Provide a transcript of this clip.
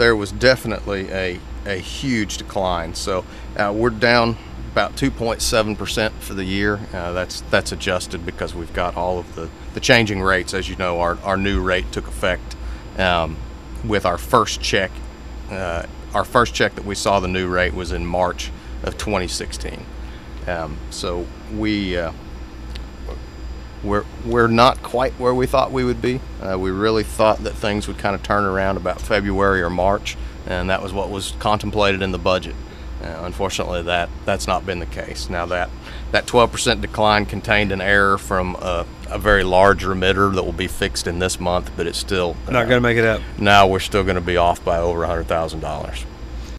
there was definitely a huge decline. So we're down about 2.7% for the year. That's adjusted because we've got all of the changing rates. As you know, our new rate took effect with our first check. Our first check that we saw the new rate was in March of 2016. So we're not quite where we thought we would be. We really thought that things would kind of turn around about February or March, and that was what was contemplated in the budget. Unfortunately, that's not been the case. Now that 12% decline contained an error from a very large remitter that will be fixed in this month, but it's still not going to make it up. Now we're still going to be off by over $100,000.